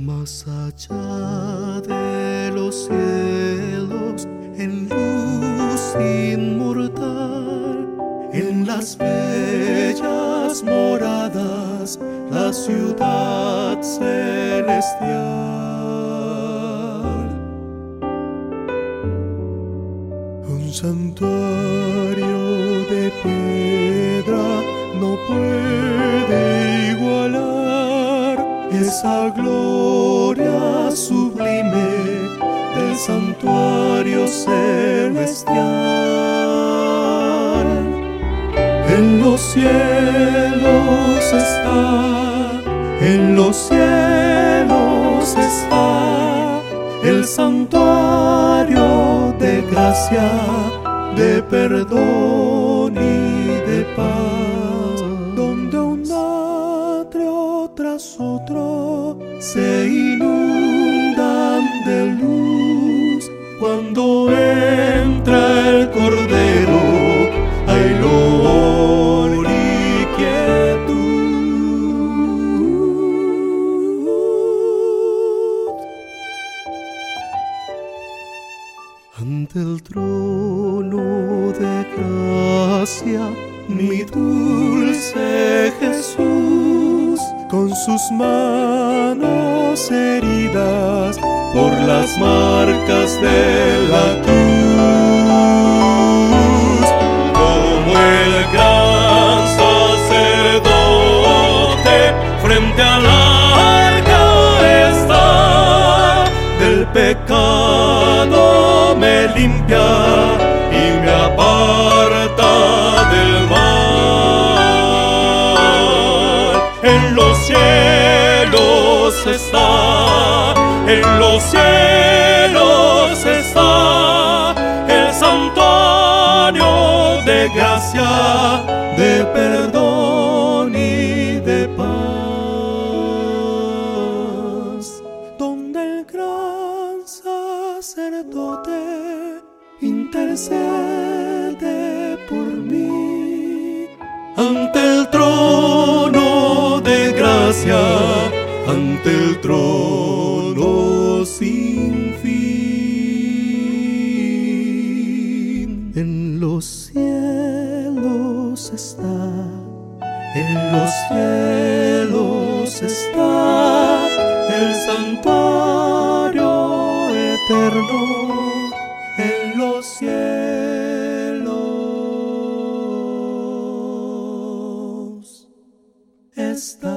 Más allá de los cielos, en luz inmortal, en las bellas moradas, la ciudad celestial. Un santuario de piedra no puede igualar esa gloria sublime del santuario celestial. En los cielos está, en los cielos está el santuario de gracia, de perdón y de paz, donde un atrio tras otro se inundan de luz. Cuando entra el Cordero hay loor y quietud. Ante el trono de gracia, mi dulce Jesús, con sus manos heridas por las marcas de la cruz, como el gran sacerdote frente al arca está, del pecado me limpia y me aparta del mal. En los cielos está, en los cielos está el santuario de gracia, de perdón y de paz, donde el gran sacerdote intercede por mí. Ante el trono de gracia, ante el trono sin fin. En los cielos está, en los cielos está el santuario eterno, en los cielos está.